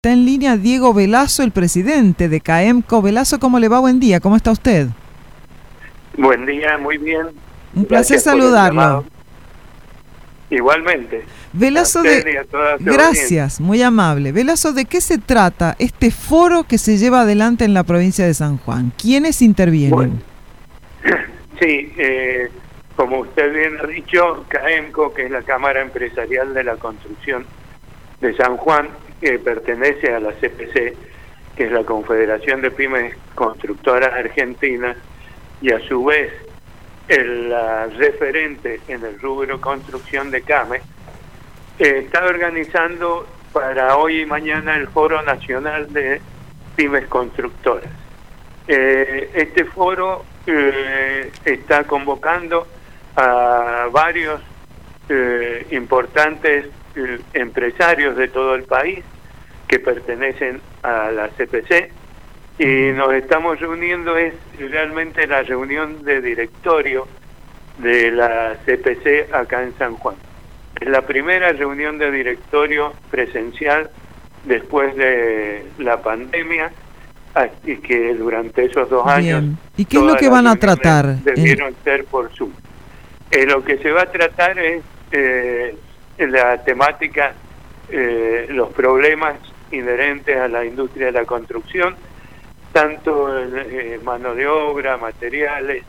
Está en línea Diego Velasco, el presidente de CAEMCO. Velasco, ¿cómo le va? Buen día, ¿cómo está usted? Buen día, muy bien. Un placer saludarlo. Igualmente. Velasco, gracias, muy amable. Velasco, ¿de qué se trata este foro que se lleva adelante en la provincia de San Juan? ¿Quiénes intervienen? Bueno, sí, como usted bien ha dicho, CAEMCO, que es la Cámara Empresarial de la Construcción de San Juan, que pertenece a la CPC, que es la Confederación de Pymes Constructoras Argentinas, y a su vez la referente en el rubro construcción de CAME, está organizando para hoy y mañana el Foro Nacional de Pymes Constructoras. Este foro está convocando a varios importantes empresarios de todo el país que pertenecen a la CPC, y nos estamos reuniendo, es realmente la reunión de directorio de la CPC acá en San Juan. Es la primera reunión de directorio presencial después de la pandemia, y que durante esos 2 años... ¿Y qué es lo que van a tratar? Debieron ser por Zoom. Lo que se va a tratar es la temática, los problemas inherentes a la industria de la construcción, tanto mano de obra, materiales,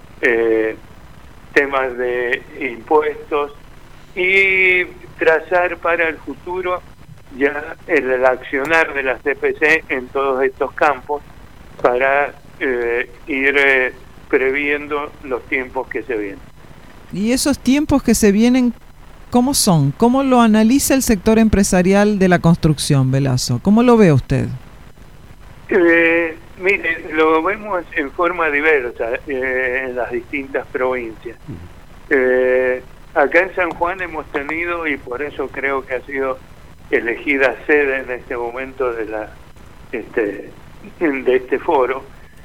temas de impuestos, y trazar para el futuro ya el accionar de la CPC en todos estos campos para ir previendo los tiempos que se vienen. ¿Y esos tiempos que se vienen, cómo son? ¿Cómo lo analiza el sector empresarial de la construcción, Velasco? ¿Cómo lo ve usted? Mire, lo vemos en forma diversa en las distintas provincias. Acá en San Juan hemos tenido, y por eso creo que ha sido elegida sede en este momento de este foro,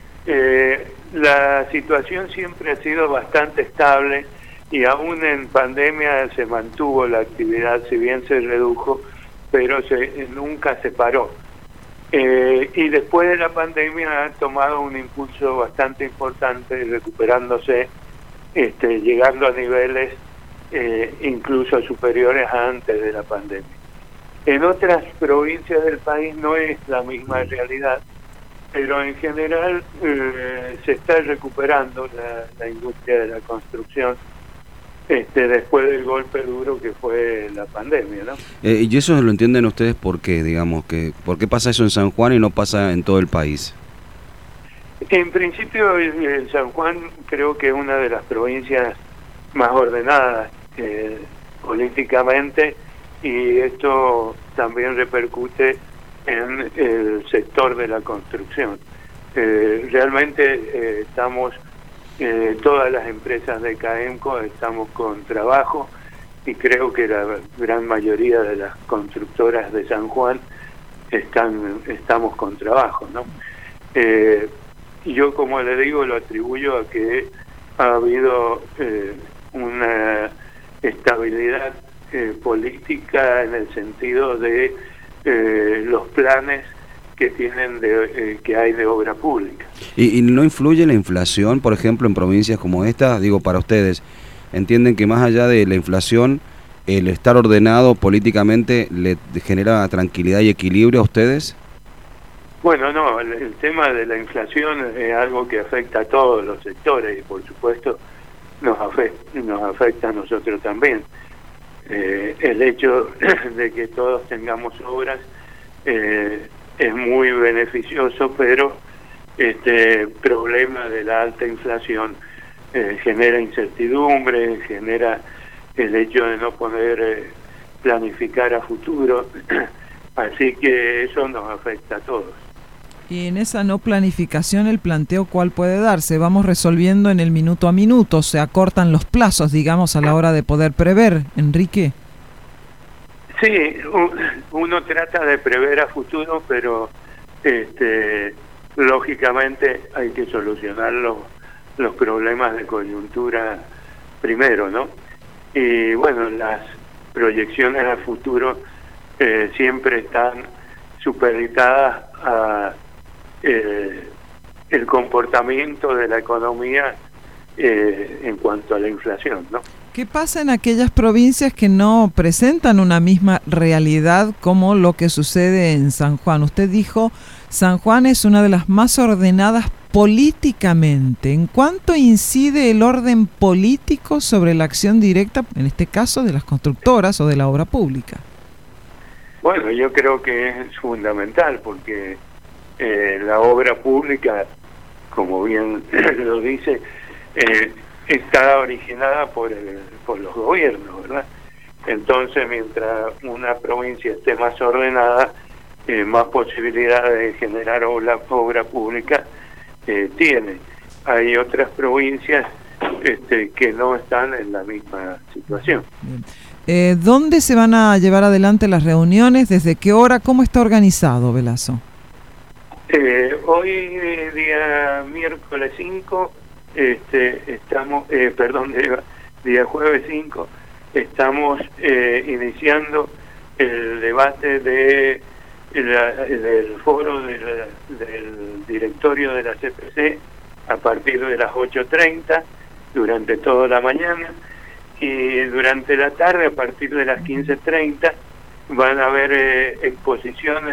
la situación siempre ha sido bastante estable, y aún en pandemia se mantuvo la actividad, si bien se redujo, pero nunca se paró. Y después de la pandemia ha tomado un impulso bastante importante, recuperándose, llegando a niveles incluso superiores a antes de la pandemia. En otras provincias del país no es la misma realidad, pero en general se está recuperando la industria de la construcción después del golpe duro que fue la pandemia, ¿no? ¿Y eso lo entienden ustedes por qué, digamos, por qué pasa eso en San Juan y no pasa en todo el país? En principio, San Juan creo que es una de las provincias más ordenadas políticamente, y esto también repercute en el sector de la construcción. Realmente estamos, todas las empresas de CAEMCO estamos con trabajo, y creo que la gran mayoría de las constructoras de San Juan estamos con trabajo, ¿no? Yo, como le digo, lo atribuyo a que ha habido una estabilidad política en el sentido de los planes que tienen que hay de obra pública. ¿Y no influye la inflación, por ejemplo, en provincias como esta? Digo, para ustedes, ¿entienden que más allá de la inflación, el estar ordenado políticamente le genera tranquilidad y equilibrio a ustedes? Bueno, no, el tema de la inflación es algo que afecta a todos los sectores, y por supuesto nos afecta a nosotros también. El hecho de que todos tengamos obras es muy beneficioso, pero este problema de la alta inflación genera incertidumbre, genera el hecho de no poder planificar a futuro, así que eso nos afecta a todos. Y en esa no planificación, el planteo, ¿cuál puede darse? Vamos resolviendo en el minuto a minuto, se acortan los plazos, digamos, a la hora de poder prever, Enrique. Sí, uno trata de prever a futuro, pero lógicamente hay que solucionar los problemas de coyuntura primero, ¿no? Y bueno, las proyecciones a futuro siempre están supeditadas a el comportamiento de la economía en cuanto a la inflación, ¿no? ¿Qué pasa en aquellas provincias que no presentan una misma realidad como lo que sucede en San Juan? Usted dijo, San Juan es una de las más ordenadas políticamente. ¿En cuánto incide el orden político sobre la acción directa, en este caso de las constructoras o de la obra pública? Bueno, yo creo que es fundamental porque la obra pública, como bien lo dice, está originada por los gobiernos, ¿verdad? Entonces, mientras una provincia esté más ordenada, más posibilidades de generar obra pública tiene. Hay otras provincias que no están en la misma situación. ¿Dónde se van a llevar adelante las reuniones? ¿Desde qué hora? ¿Cómo está organizado, Velasco? Hoy, día miércoles 5, estamos, día jueves 5, estamos iniciando el debate del foro del directorio de la CPC a partir de las 8:30 durante toda la mañana, y durante la tarde a partir de las 15:30 van a haber exposiciones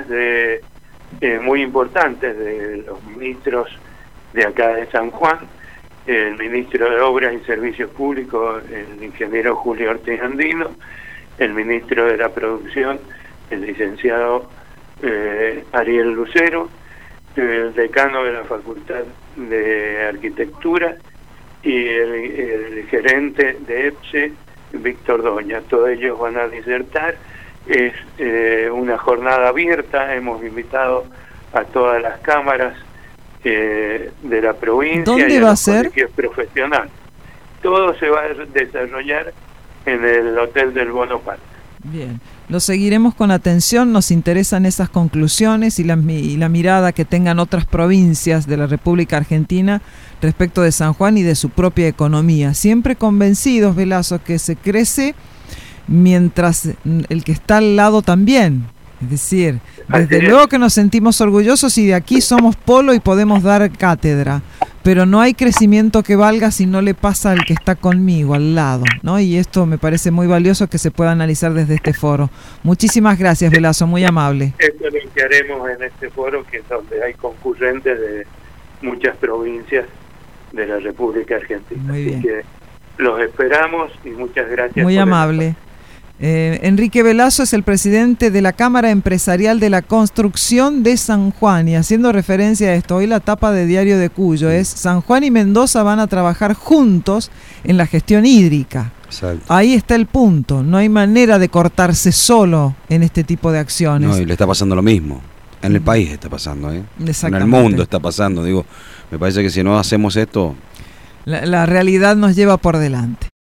muy importantes de los ministros de acá de San Juan, el ministro de Obras y Servicios Públicos, el ingeniero Julio Ortiz Andino, el ministro de la Producción, el licenciado Ariel Lucero, el decano de la Facultad de Arquitectura y el gerente de EPSE, Víctor Doña. Todos ellos van a disertar. Es una jornada abierta, hemos invitado a todas las cámaras de la provincia. ¿Dónde y a va a los ser? colegios profesionales. Todo se va a desarrollar en el Hotel del Bonoparte. Bien, lo seguiremos con atención, nos interesan esas conclusiones y la mirada que tengan otras provincias de la República Argentina respecto de San Juan y de su propia economía. Siempre convencidos, Velasco, que se crece mientras el que está al lado también. Es decir, desde luego que nos sentimos orgullosos y de aquí somos polo y podemos dar cátedra, pero no hay crecimiento que valga si no le pasa al que está conmigo, al lado, ¿no? Y esto me parece muy valioso que se pueda analizar desde este foro. Muchísimas gracias, Velasco, muy amable. Esto es lo que haremos en este foro, que es donde hay concurrentes de muchas provincias de la República Argentina. Muy bien. Así que los esperamos y muchas gracias. Muy amable. Enrique Velasco es el presidente de la Cámara Empresarial de la Construcción de San Juan, y haciendo referencia a esto, hoy la tapa de Diario de Cuyo es: San Juan y Mendoza van a trabajar juntos en la gestión hídrica. Exacto. Ahí está el punto, no hay manera de cortarse solo en este tipo de acciones. No, y le está pasando lo mismo, en el país está pasando, en el mundo está pasando, digo, me parece que si no hacemos esto... La realidad nos lleva por delante.